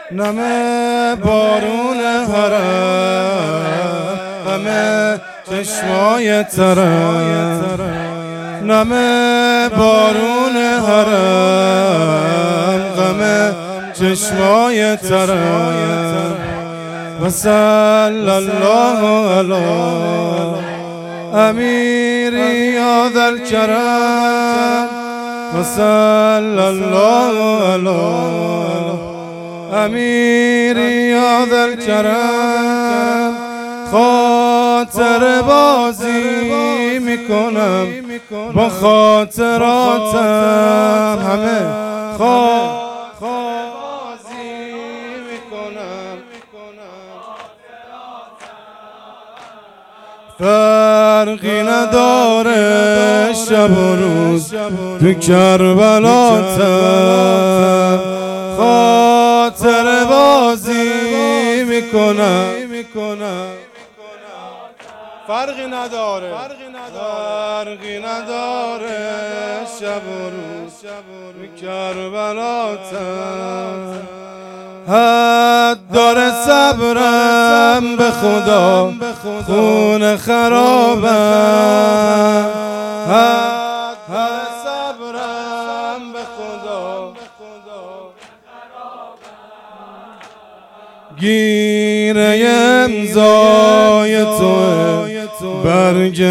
نمه بارون حرم، همه چشمای ترم. نمه بارون حرم، غم چشمای ترم. و صلی الله علی امیری یا ذا الکرم. و صلی الله علی امیری یا ذا الکرم. خاطر بازی میکنم با خاطراتم، همه بازی میکنم. فرقی نداره شب و روز تو کربلاتم، خاطر بازی میکنم. فرقی نداره شب و روز تو کربلاتم. حد داره صبرم به خدا، خون خرابم. حد داره صبرم به خدا، گیره امضای توه برگ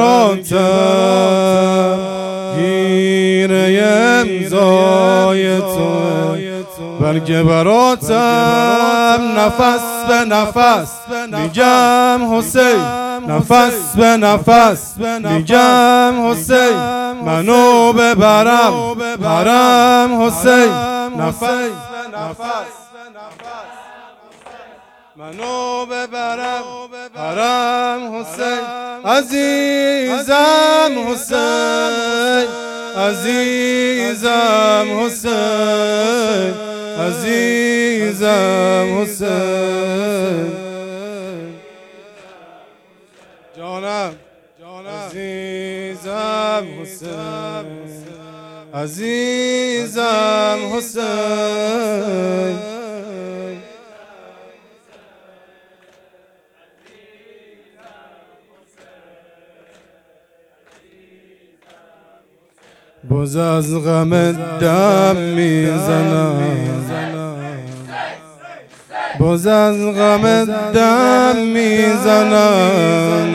براتم. گیره امضای توه برگ براتم. نفس به نفس میگم حسین، نفس به نفس میگم حسین. منو ببرم حرم حسین، نفس به نفس منو ببرم حرم حسین. عزیزم حسین، عزیزم حسین، عزیزم حسین. جانم عزیزم حسین، عزیزم حسین. باز از غم دم میزنم، باز از غم دم میزنم.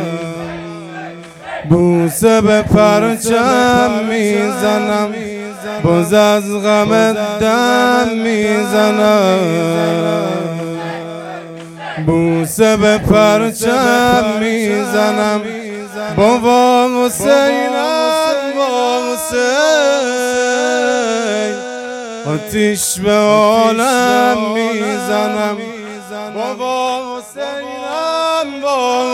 بوسه به پرچم میزنم، باز از غم دم میزنم. بوسه به پرچم میزنم. بابا حسینم با حسین، آتیش به عالم میزنم. بابا حسینم با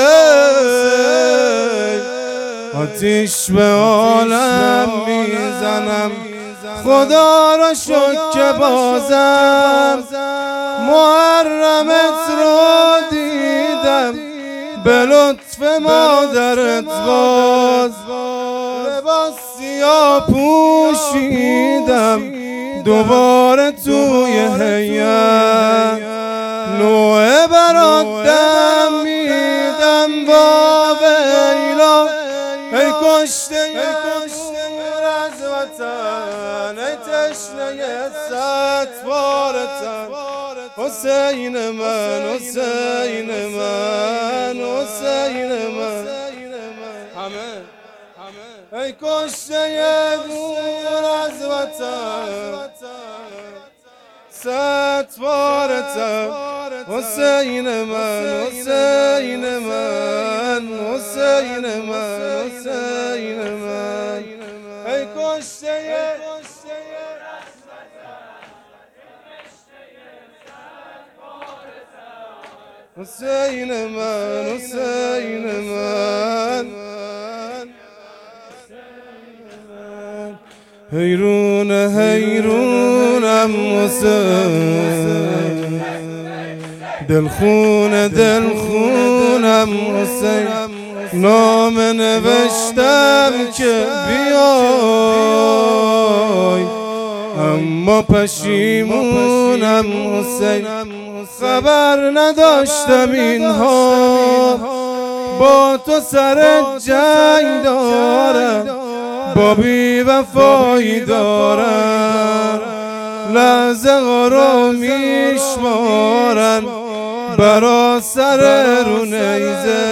حسین، آتیش به عالم میزنم. خدا را شکر که بازم محرمت رو دیدم، به لطف مادرت باز لباس سیاه پوشیدم. دوباره توی هیئت نوعه برات دم میدم. با ویلا ای کشته دور از وطن، ای تشنه ستبار تن. حسین من، حسین من، حسین من. همه ای کشته دور از وطن، ستبار تن. حسین من، حسین من، حسین من، حسین من. ای کشته حسین من، حسین من. حیرونم حسین، دلخونم حسین. نام نوشتم که بیای اما پشیمونم حسین، خبر نداشتم اینها با تو سر جنگ دارم، با بی وفایی دارم، لحظه ها رو میشمارن برا سر رو نیزه،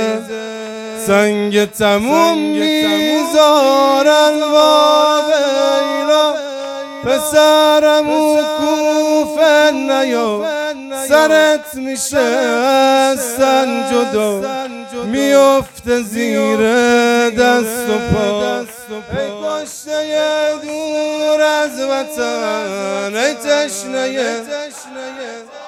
سنگ تموم میذارن واویلا، پسرمو کوفه نیا، سرت میشه از سن جدا، میفته زیر دست و پا. ای کشته دور از وطن، ای تشنه